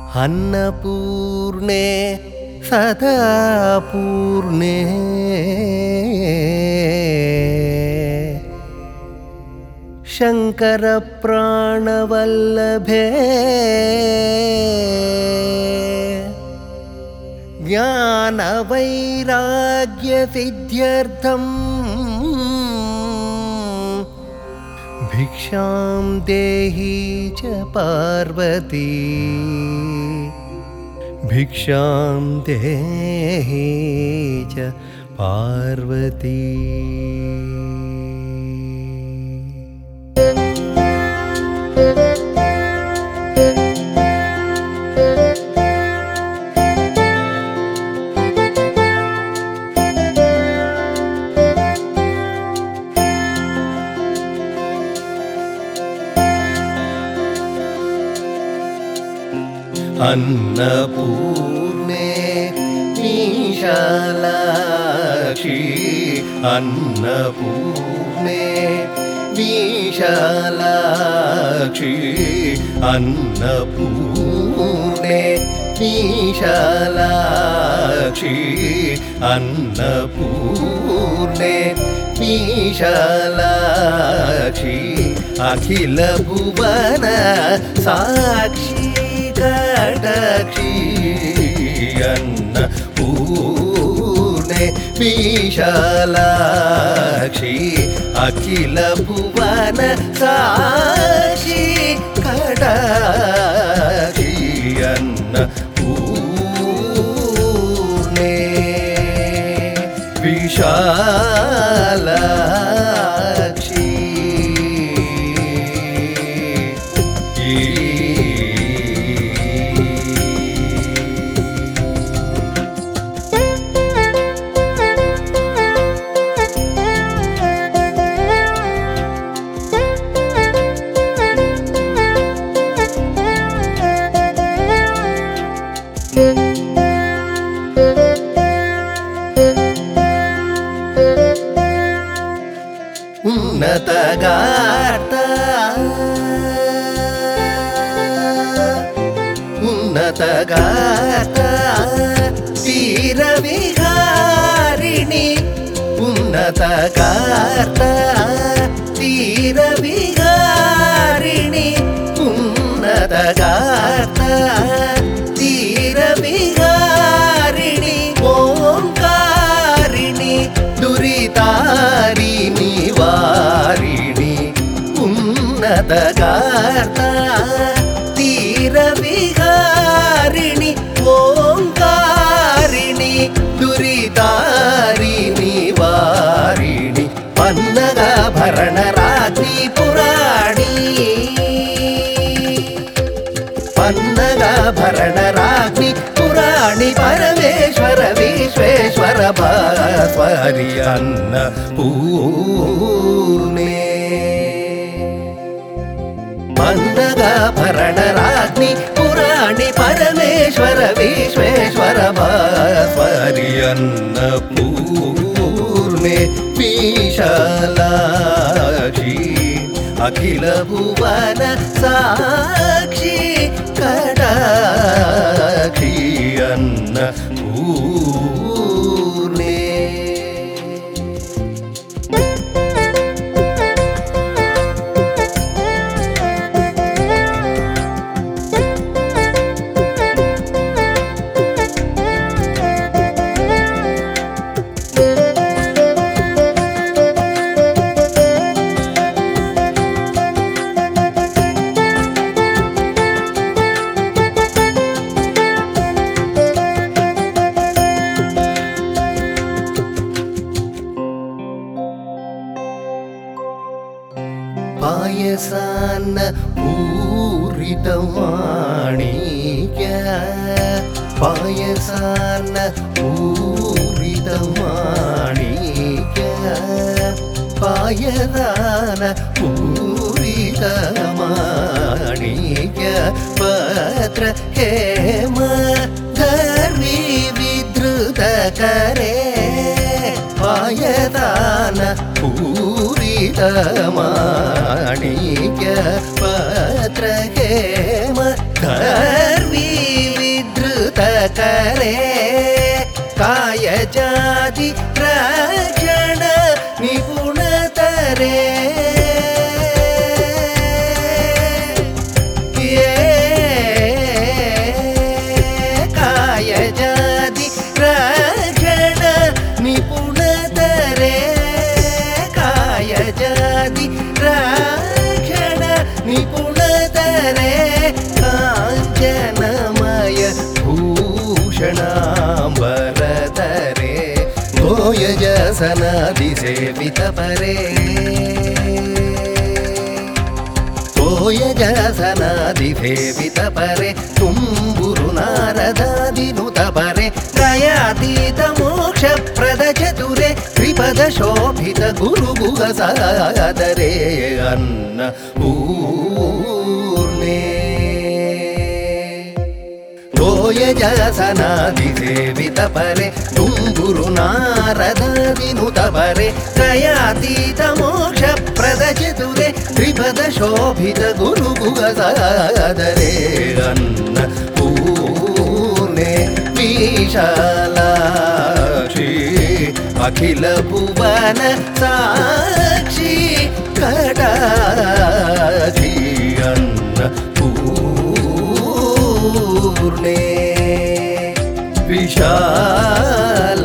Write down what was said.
अन्नपूर्णे सदा पूर्णे शंकर प्राणवल्लभे ज्ञान वैराग्य सिद्ध्यर्थम् भिक्षां देहि च पार्वती भिक्षां देहि च पार्वती। अन्नपूर्णे विशालाक्षी अन्नपूर्णे विशालाक्षी अन्नपूर्णे विशालाक्षी अन्नपूर्णे विशालाक्षी अखिल भुवन साक्षी कटाक्षी अन्नपूर्णे विशालाक्षी अखिल भुवन साक्षी कटाक्षी अन्नपूर्णे विशालाक्षी। उन्नतगार्ता उन्नतगार्ता तीरविहारिणि उन्नतगार्ता तीरविहारिणि उन्नतगार्ता तीरविहारिणि ओंकारिणि दुरितारिणि वारिणि उन्नतगार्ता तीरविहारिणि ओंकारिणि दुरितारिणि वारिणि पन्नगाभरण राज्ञी पुराणी पन्नगाभरण राज्ञी पुराणी परमेश्वर विश्वेश्वर भास्वरि अन्नपूर्णे पन्नगाभरण राज्ञी पुराणी परमेश्वर विश्वेश्वर भास्वरि अन्नपूर्णे विशालाक्षी अखिल भुवन साक्षी कटाक्षी अन्नपूर्णे। पायसान्न पूरितमाणिक्य पायसान्न पूरितमाणिक्य पायसान्न पूरितमाणिक्य पत्र हेम धर्मी विधृत करे पायसान्न पूरि माणिक्य पत्र हेम गर्वी विधृत करे कायजादि रक्षण निपुणतरे कायजादि रक्षण निपुणतरे कायजादि रक्षण निपुणतरे काञ्चनमय भूषणाम्बरधरे तोयजसनादिसेवितपरे तोयजसनादिसेवितपरे तुम्बुरु नारदादिनुतपरे त्रयातीतमोक्षप्रदचतुरे त्रिपदशोभित गुरुगुहसादरे अन्नपूर्णे तोयजसनादिसेवितपरे तुम्बुरु नारदादिनुतपरे त्रयातीतमोक्षप्रदचतुरे त्रिपदशोभित गुरुगुहसादरे अन्नपूर्णे विशालाक्षी अखिल भुवन साक्षी कटाक्षी अन्नपूर्णे विशाल